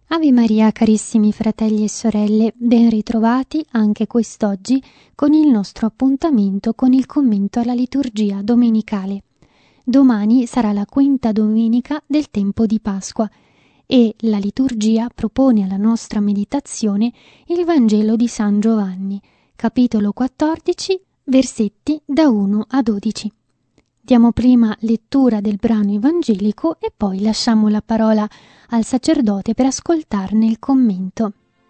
Ave Maria, carissimi fratelli e sorelle, ben ritrovati anche quest'oggi con il nostro appuntamento con il commento alla liturgia domenicale. Domani sarà la quinta domenica del tempo di Pasqua e la liturgia propone alla nostra meditazione il Vangelo di San Giovanni, capitolo 14, versetti da 1 a 12. Diamo prima lettura del brano evangelico e poi lasciamo la parola al sacerdote per ascoltarne il commento.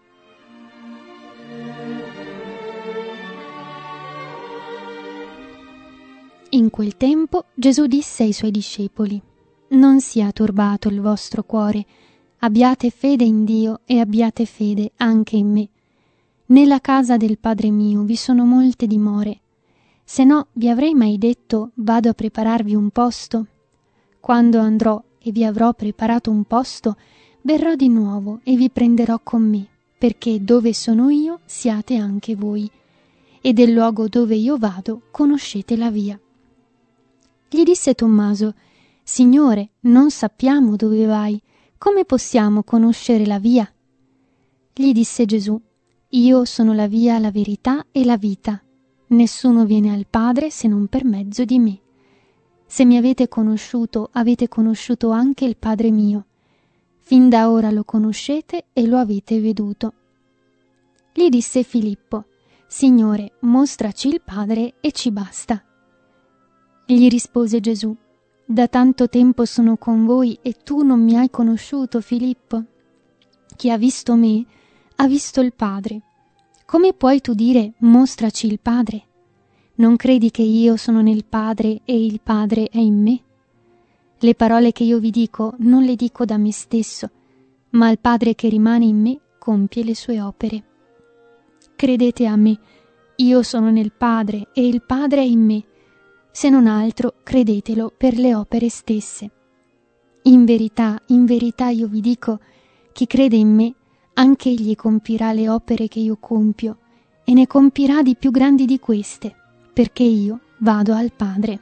In quel tempo Gesù disse ai suoi discepoli: «Non sia turbato il vostro cuore, abbiate fede in Dio e abbiate fede anche in me. Nella casa del Padre mio vi sono molte dimore. Se no, vi avrei mai detto: vado a prepararvi un posto? Quando andrò e vi avrò preparato un posto, verrò di nuovo e vi prenderò con me, perché dove sono io siate anche voi, e del luogo dove io vado conoscete la via». Gli disse Tommaso: «Signore, non sappiamo dove vai, come possiamo conoscere la via?» Gli disse Gesù: «Io sono la via, la verità e la vita. Nessuno viene al Padre se non per mezzo di me. Se mi avete conosciuto, avete conosciuto anche il Padre mio. Fin da ora lo conoscete e lo avete veduto». Gli disse Filippo: «Signore, mostraci il Padre e ci basta». Gli rispose Gesù: «Da tanto tempo sono con voi e tu non mi hai conosciuto, Filippo? Chi ha visto me ha visto il Padre. Come puoi tu dire: mostraci il Padre? Non credi che io sono nel Padre e il Padre è in me? Le parole che io vi dico non le dico da me stesso, ma il Padre che rimane in me compie le sue opere. Credete a me, io sono nel Padre e il Padre è in me. Se non altro, credetelo per le opere stesse. In verità io vi dico, chi crede in me, anche egli compirà le opere che io compio, e ne compirà di più grandi di queste, perché io vado al Padre».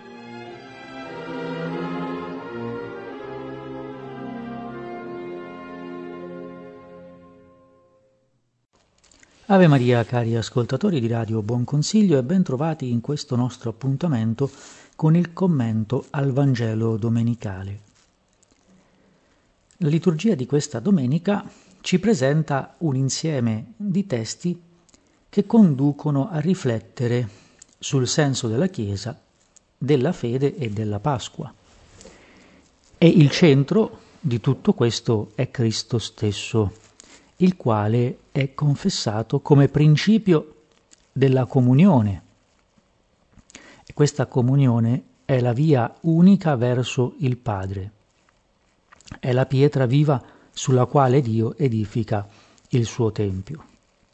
Ave Maria, cari ascoltatori di Radio Buon Consiglio, e ben trovati in questo nostro appuntamento con il commento al Vangelo domenicale. La liturgia di questa domenica ci presenta un insieme di testi che conducono a riflettere sul senso della Chiesa, della fede e della Pasqua. E il centro di tutto questo è Cristo stesso, il quale è confessato come principio della comunione. E questa comunione è la via unica verso il Padre. È la pietra viva sulla quale Dio edifica il suo Tempio.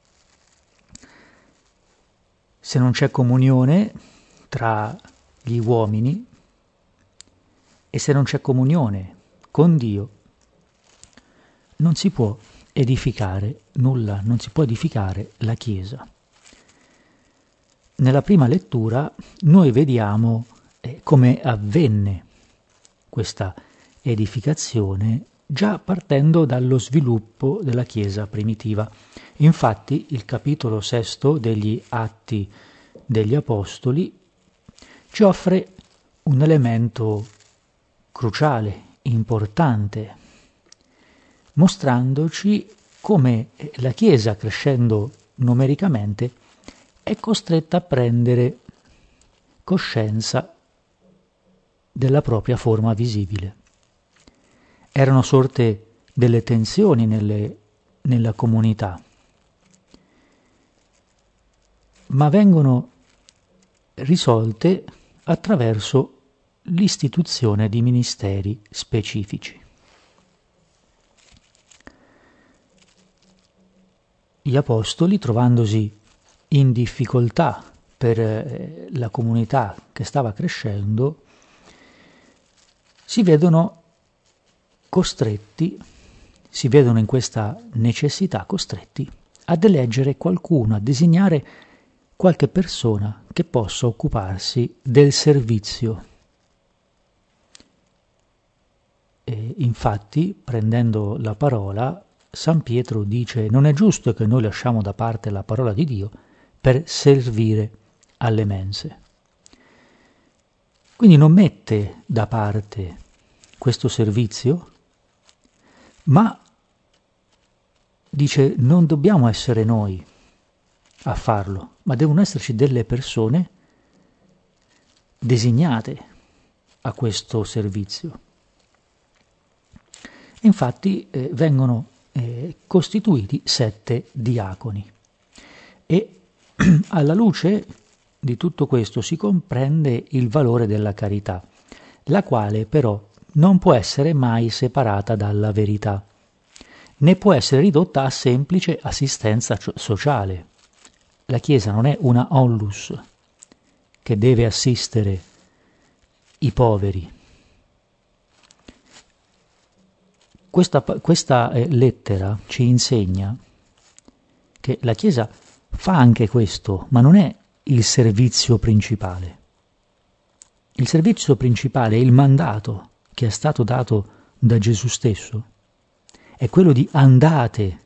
Se non c'è comunione tra gli uomini e se non c'è comunione con Dio, non si può edificare nulla, non si può edificare la Chiesa. Nella prima lettura noi vediamo come avvenne questa edificazione già partendo dallo sviluppo della Chiesa primitiva. Infatti il capitolo 6 degli Atti degli Apostoli ci offre un elemento cruciale, importante, mostrandoci come la Chiesa, crescendo numericamente, è costretta a prendere coscienza della propria forma visibile. Erano sorte delle tensioni nella comunità, ma vengono risolte attraverso l'istituzione di ministeri specifici. Gli apostoli, trovandosi in difficoltà per la comunità che stava crescendo, si vedono in questa necessità costretti ad eleggere qualcuno, a designare qualche persona che possa occuparsi del servizio. E infatti, prendendo la parola, San Pietro dice: non è giusto che noi lasciamo da parte la parola di Dio per servire alle mense. Quindi non mette da parte questo servizio, ma dice: non dobbiamo essere noi a farlo, ma devono esserci delle persone designate a questo servizio. Infatti vengono costituiti 7 diaconi e alla luce di tutto questo si comprende il valore della carità, la quale però non può essere mai separata dalla verità, né può essere ridotta a semplice assistenza sociale. La Chiesa non è una onlus che deve assistere i poveri. Questa lettera ci insegna che la Chiesa fa anche questo, ma non è il servizio principale. Il servizio principale, il mandato che è stato dato da Gesù stesso, è quello di andate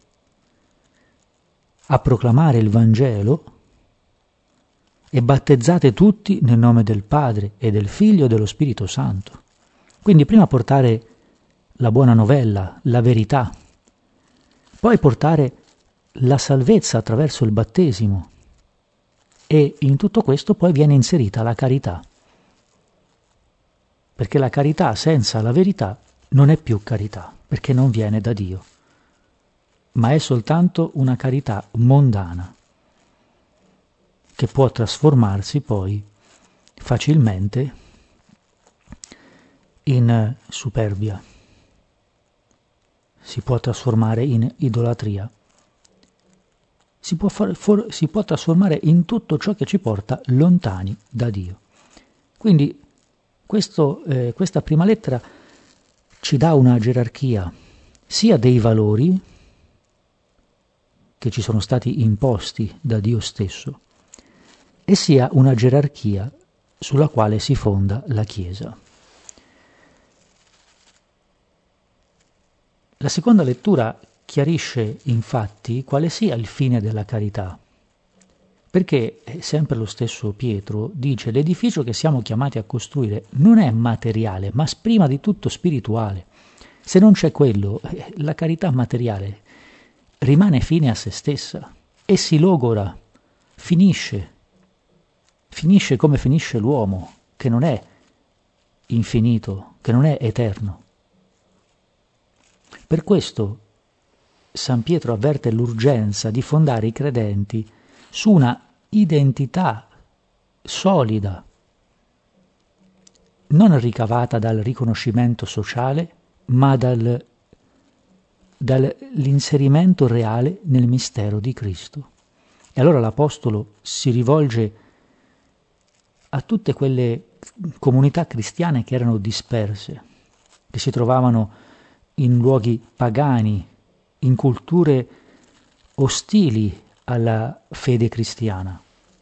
a proclamare il Vangelo e battezzate tutti nel nome del Padre e del Figlio e dello Spirito Santo. Quindi prima portare la buona novella, la verità, poi portare la salvezza attraverso il battesimo, e in tutto questo poi viene inserita la carità, perché la carità senza la verità non è più carità, perché non viene da Dio, ma è soltanto una carità mondana, che può trasformarsi poi facilmente in superbia, si può trasformare in idolatria, si può trasformare in tutto ciò che ci porta lontani da Dio. Quindi questa prima lettera ci dà una gerarchia sia dei valori che ci sono stati imposti da Dio stesso, e sia una gerarchia sulla quale si fonda la Chiesa. La seconda lettura chiarisce infatti quale sia il fine della carità, perché sempre lo stesso Pietro dice: l'edificio che siamo chiamati a costruire non è materiale, ma prima di tutto spirituale. Se non c'è quello, la carità materiale rimane fine a se stessa e si logora, finisce come finisce l'uomo, che non è infinito, che non è eterno. Per questo San Pietro avverte l'urgenza di fondare i credenti su una identità solida, non ricavata dal riconoscimento sociale, ma dall'inserimento reale nel mistero di Cristo. E allora l'Apostolo si rivolge a tutte quelle comunità cristiane che erano disperse, che si trovavano in luoghi pagani, in culture ostili alla fede cristiana.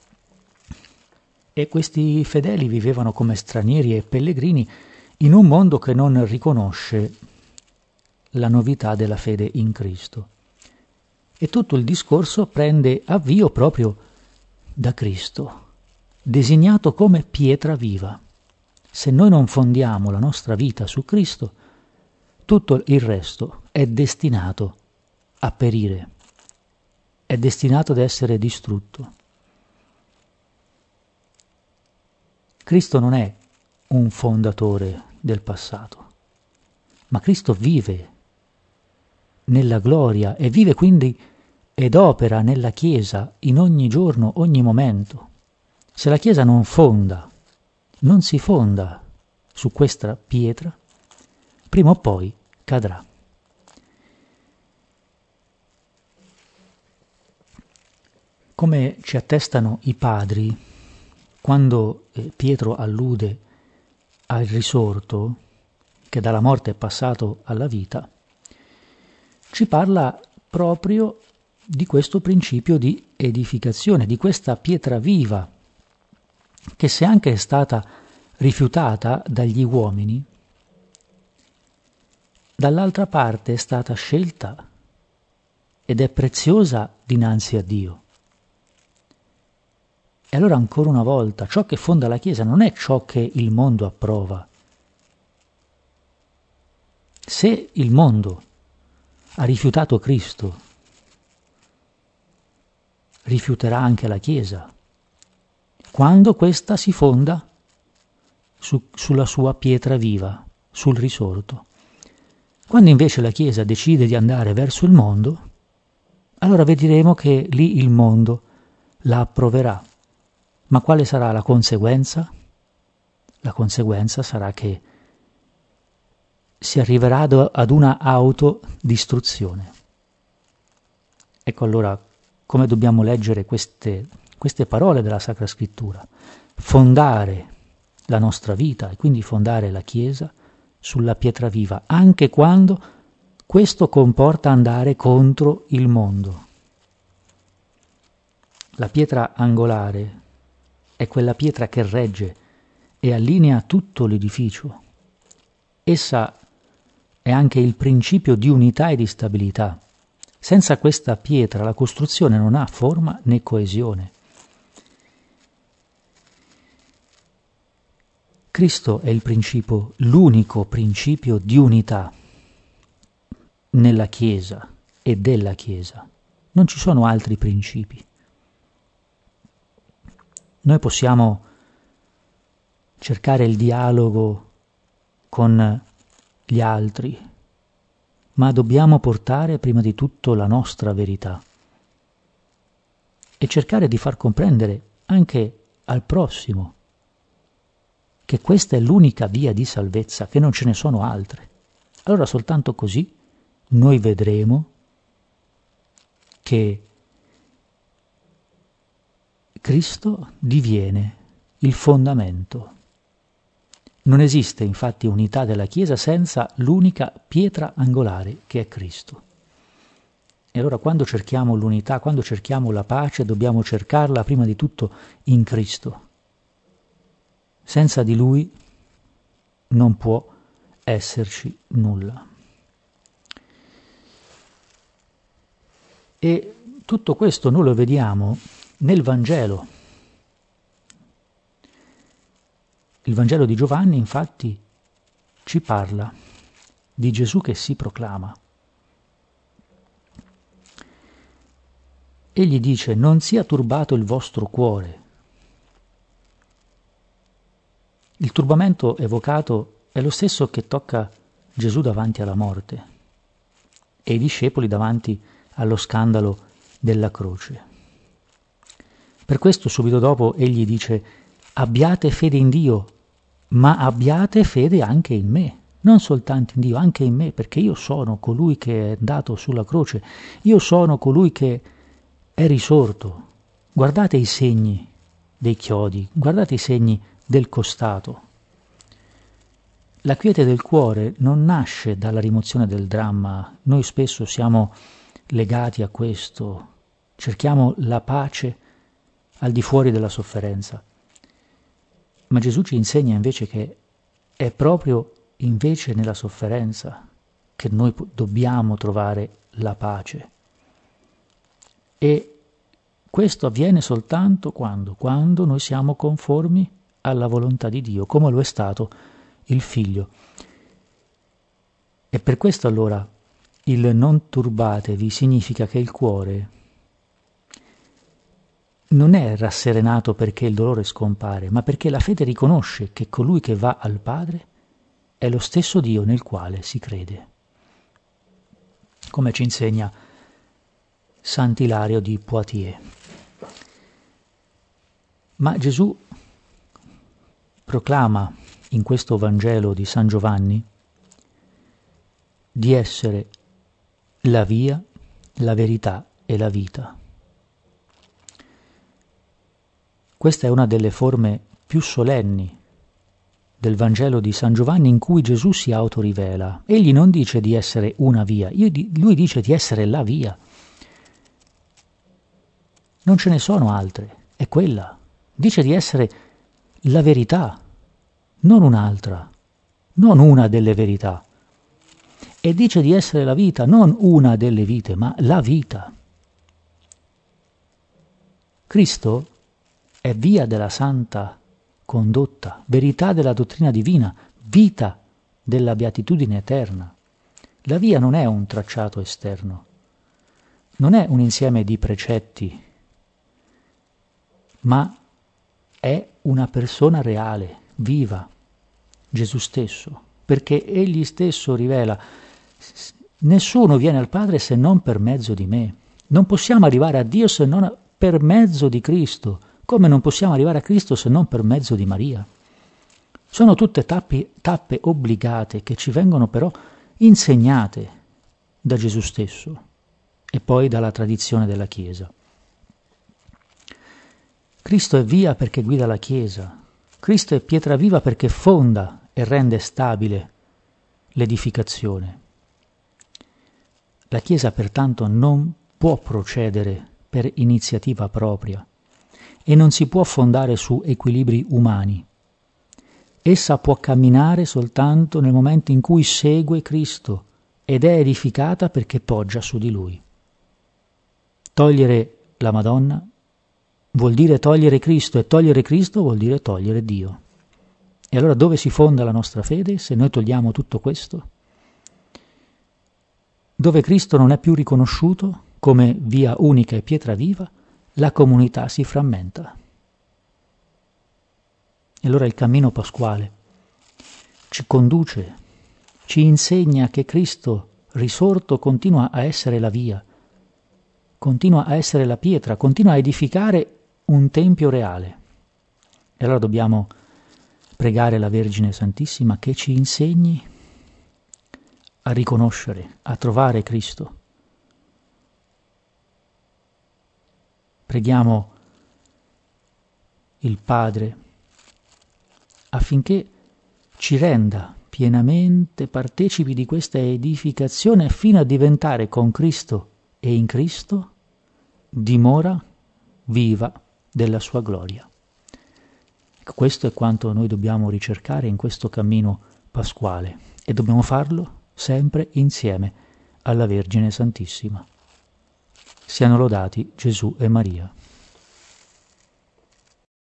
E questi fedeli vivevano come stranieri e pellegrini in un mondo che non riconosce la novità della fede in Cristo. E tutto il discorso prende avvio proprio da Cristo, designato come pietra viva. Se noi non fondiamo la nostra vita su Cristo, tutto il resto è destinato a perire, è destinato ad essere distrutto. Cristo non è un fondatore del passato, ma Cristo vive nella gloria e vive quindi ed opera nella Chiesa in ogni giorno, ogni momento. Se la Chiesa non si fonda su questa pietra, prima o poi cadrà. Come ci attestano i padri, quando Pietro allude al risorto, che dalla morte è passato alla vita, ci parla proprio di questo principio di edificazione, di questa pietra viva, che se anche è stata rifiutata dagli uomini, dall'altra parte è stata scelta ed è preziosa dinanzi a Dio. E allora ancora una volta, ciò che fonda la Chiesa non è ciò che il mondo approva. Se il mondo ha rifiutato Cristo, rifiuterà anche la Chiesa, quando questa si fonda sulla sua pietra viva, sul risorto. Quando invece la Chiesa decide di andare verso il mondo, allora vedremo che lì il mondo la approverà. Ma quale sarà la conseguenza? La conseguenza sarà che si arriverà ad una autodistruzione. Ecco allora come dobbiamo leggere queste parole della Sacra Scrittura. Fondare la nostra vita e quindi fondare la Chiesa sulla pietra viva, anche quando questo comporta andare contro il mondo. La pietra angolare è quella pietra che regge e allinea tutto l'edificio. Essa è anche il principio di unità e di stabilità. Senza questa pietra la costruzione non ha forma né coesione. Cristo è il principio, l'unico principio di unità nella Chiesa e della Chiesa. Non ci sono altri principi. Noi possiamo cercare il dialogo con gli altri, ma dobbiamo portare prima di tutto la nostra verità e cercare di far comprendere anche al prossimo che questa è l'unica via di salvezza, che non ce ne sono altre. Allora soltanto così noi vedremo che Cristo diviene il fondamento. Non esiste infatti unità della Chiesa senza l'unica pietra angolare che è Cristo. E allora quando cerchiamo l'unità, quando cerchiamo la pace, dobbiamo cercarla prima di tutto in Cristo. Senza di Lui non può esserci nulla. E tutto questo noi lo vediamo nel Vangelo. Il Vangelo di Giovanni, infatti, ci parla di Gesù che si proclama. Egli dice: non sia turbato il vostro cuore. Il turbamento evocato è lo stesso che tocca Gesù davanti alla morte e i discepoli davanti allo scandalo della croce. Per questo subito dopo egli dice: abbiate fede in Dio, ma abbiate fede anche in me. Non soltanto in Dio, anche in me, perché io sono colui che è andato sulla croce, io sono colui che è risorto. Guardate i segni dei chiodi, guardate i segni del costato. La quiete del cuore non nasce dalla rimozione del dramma. Noi spesso siamo legati a questo, cerchiamo la pace al di fuori della sofferenza. Ma Gesù ci insegna invece che è proprio invece nella sofferenza che noi dobbiamo trovare la pace. E questo avviene soltanto quando noi siamo conformi alla volontà di Dio, come lo è stato il Figlio. E per questo allora il non turbatevi significa che il cuore non è rasserenato perché il dolore scompare, ma perché la fede riconosce che colui che va al Padre è lo stesso Dio nel quale si crede. Come ci insegna Sant'Ilario di Poitiers. Ma Gesù proclama in questo Vangelo di San Giovanni di essere la via, la verità e la vita. Questa è una delle forme più solenni del Vangelo di San Giovanni in cui Gesù si autorivela. Egli non dice di essere una via, lui dice di essere la via. Non ce ne sono altre, è quella. Dice di essere la verità, non un'altra, non una delle verità. e dice di essere la vita, non una delle vite, ma la vita. Cristo è via della santa condotta, verità della dottrina divina, vita della beatitudine eterna. La via non è un tracciato esterno, non è un insieme di precetti, ma è una persona reale, viva, Gesù stesso, perché egli stesso rivela: nessuno viene al Padre se non per mezzo di me. Non possiamo arrivare a Dio se non per mezzo di Cristo, come non possiamo arrivare a Cristo se non per mezzo di Maria. Sono tutte tappe obbligate che ci vengono però insegnate da Gesù stesso e poi dalla tradizione della Chiesa. Cristo è via perché guida la Chiesa, Cristo è pietra viva perché fonda e rende stabile l'edificazione. La Chiesa pertanto non può procedere per iniziativa propria e non si può fondare su equilibri umani. Essa può camminare soltanto nel momento in cui segue Cristo ed è edificata perché poggia su di Lui. Togliere la Madonna vuol dire togliere Cristo, e togliere Cristo vuol dire togliere Dio. E allora dove si fonda la nostra fede se noi togliamo tutto questo? Dove Cristo non è più riconosciuto come via unica e pietra viva, la comunità si frammenta. E allora il cammino pasquale ci conduce, ci insegna che Cristo risorto continua a essere la via, continua a essere la pietra, continua a edificare un tempio reale. E allora dobbiamo pregare la Vergine Santissima che ci insegni a riconoscere, a trovare Cristo. Preghiamo il Padre affinché ci renda pienamente partecipi di questa edificazione fino a diventare con Cristo e in Cristo dimora viva della sua gloria. Questo è quanto noi dobbiamo ricercare in questo cammino pasquale e dobbiamo farlo sempre insieme alla Vergine Santissima. Siano lodati Gesù e Maria.